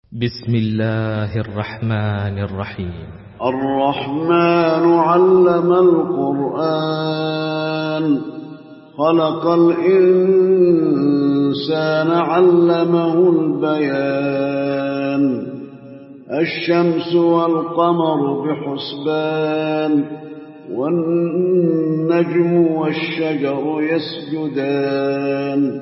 بسم الله الرحمن الرحيم. الرحمن علم القرآن خلق الإنسان علمه البيان الشمس والقمر بحسبان والنجم والشجر يسجدان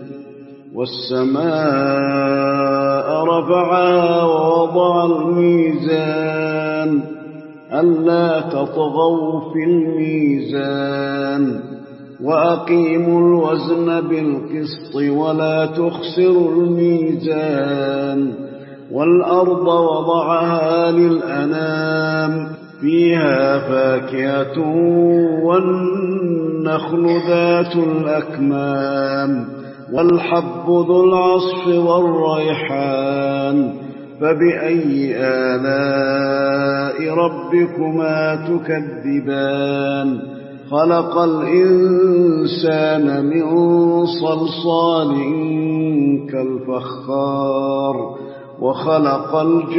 والسماء رفعها ووضع الميزان ألا تطغوا في الميزان وأقيموا الوزن بالقسط ولا تخسروا الميزان والأرض وضعها للأنام فيها فاكهة والنخل ذات الأكمام والحب ذو العصف والريحان فبأي آلاء ربكما تكذبان خلق الإنسان من صلصال كالفخار وخلق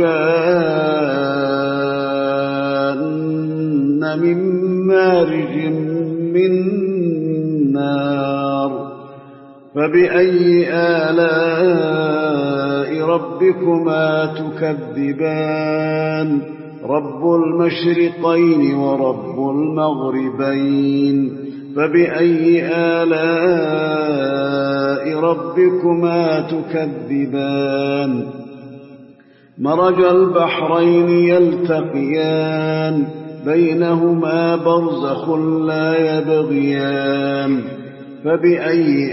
الجان من مارج من نار فبأي آلاء ربكما تكذبان رب المشرقين ورب المغربين فبأي آلاء ربكما تكذبان مرج البحرين يلتقيان بينهما برزخ لا يبغيان فبأي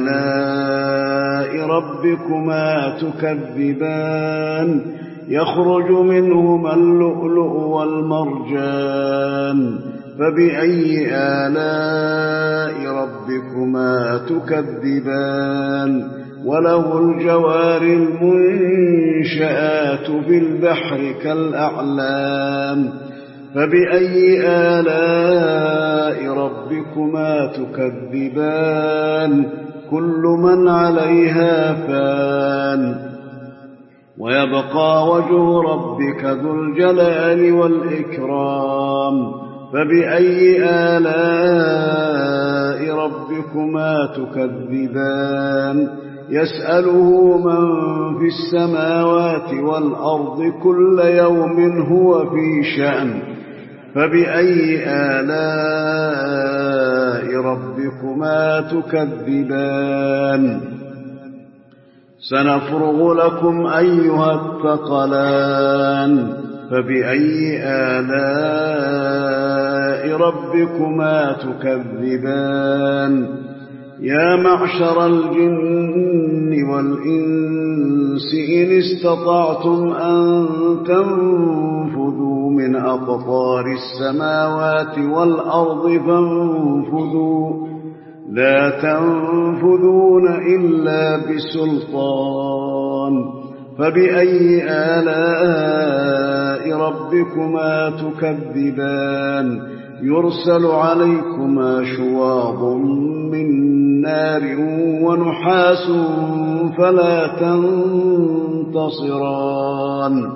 آلاء ربكما تكذبان يخرج منهما اللؤلؤ والمرجان فبأي آلاء ربكما تكذبان وله الجوار المنشآت في البحر كالأعلام فبأي آلاء ربكما تكذبان كل من عليها فان ويبقى وجه ربك ذو الجلال والإكرام فبأي آلاء ربكما تكذبان يسأله من في السماوات والأرض كل يوم هو في شأن فبأي آلاء ربكما تكذبان سنفرغ لكم أيها الثقلان فبأي آلاء ربكما تكذبان يا معشر الجن والإنس إن استطعتم أن تنفذوا من أقطار السماوات والأرض فانفذوا لا تنفذون إلا بسلطان فبأي آلاء ربكما تكذبان يرسل عليكما شواظ من نار ونحاس فلا تنتصران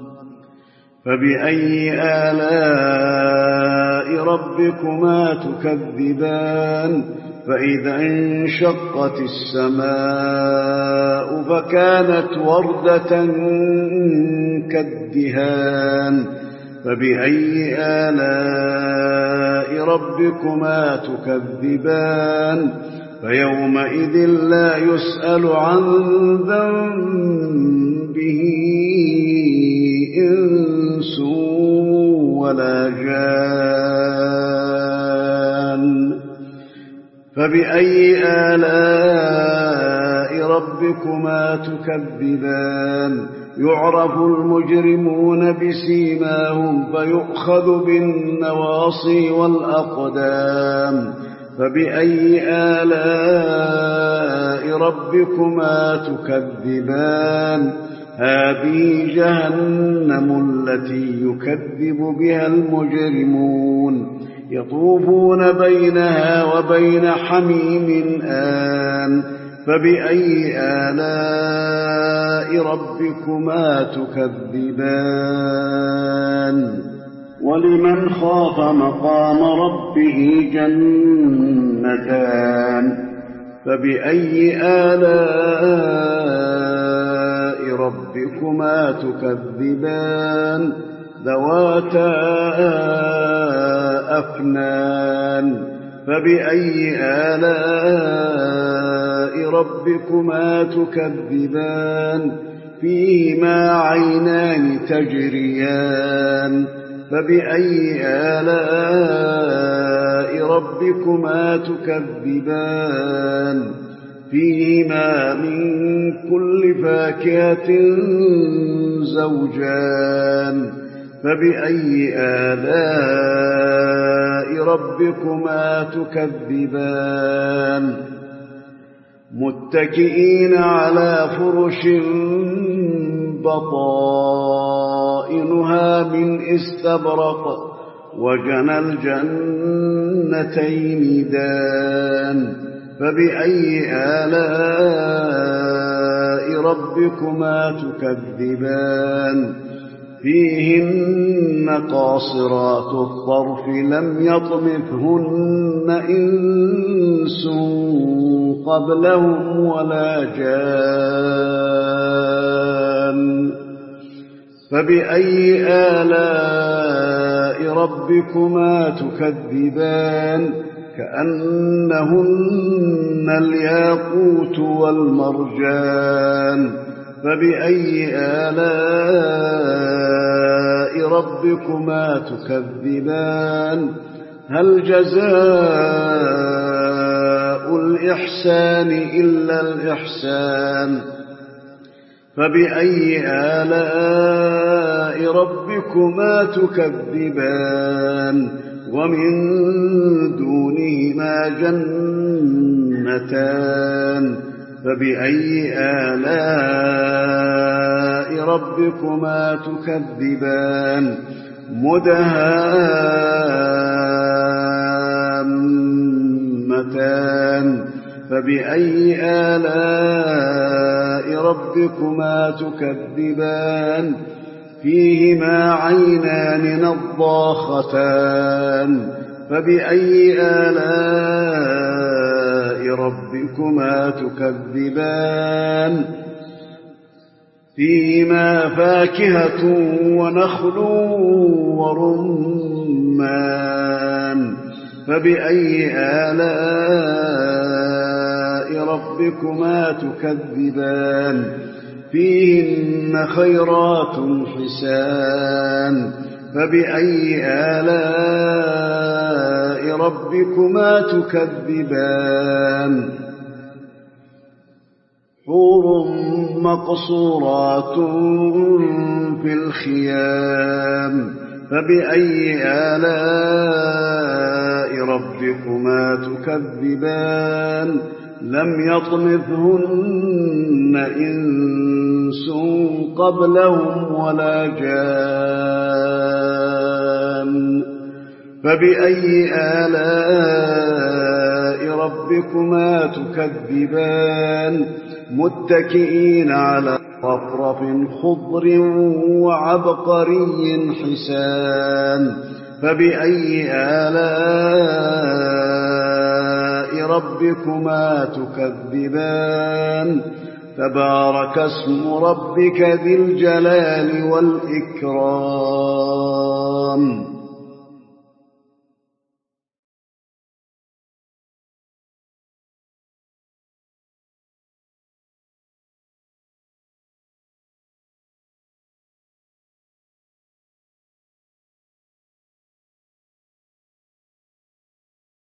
فبأي آلاء ربكما تكذبان فإذا انشقت السماء فكانت وردة كالدهان فبأي آلاء ربكما تكذبان فيومئذ لا يسأل عن ذنبه إنس ولا جان فبأي آلاء ربكما تكذبان يعرف المجرمون بسيماهم فيؤخذ بالنواصي والأقدام فبأي آلاء ربكما تكذبان هذه جهنم التي يكذب بها المجرمون يطوفون بينها وبين حميم آن فبأي آلاء ربكما تكذبان ولمن خاف مقام ربه جنتان فبأي آلاء ربكما تكذبان ذواتا أفنان فبأي آلاء ربكما تكذبان فيهما عينان تجريان فبأي آلاء ربكما تكذبان فيهما من كل فاكهة زوجان فبأي آلاء ربكما تكذبان متكئين على فرش بطائنها من استبرق وجنى الجنتين دان فبأي آلاء ربكما تكذبان فيهن قاصرات الطرف لم يطمثهن إنس قبلهم ولا جان فبأي آلاء ربكما تكذبان كأنهن الياقوت والمرجان فبأي آلاء ربكما تكذبان هل جزاء الإحسان إلا الإحسان فبأي آلاء ربكما تكذبان ومن دونهما جنتان فبأي آلاء ربكما تكذبان مدهامتان فبأي آلاء ربكما تكذبان فيهما عينان نضاختان فبأي آلاء ربكما تكذبان فيهما فاكهة ونخل ورمان فبأي آلاء ربكما تكذبان فيهن خيرات حسان فبأي آلاء ربكما تكذبان حور مقصورات في الخيام فبأي آلاء ربكما تكذبان لم يطمثهن إنس قبلهم ولا جان فبأي آلاء ربكما تكذبان متكئين على رفرف خضر وعبقري حسان فبأي آلاء ربكما تكذبان تبارك اسم ربك ذي الجلال والإكرام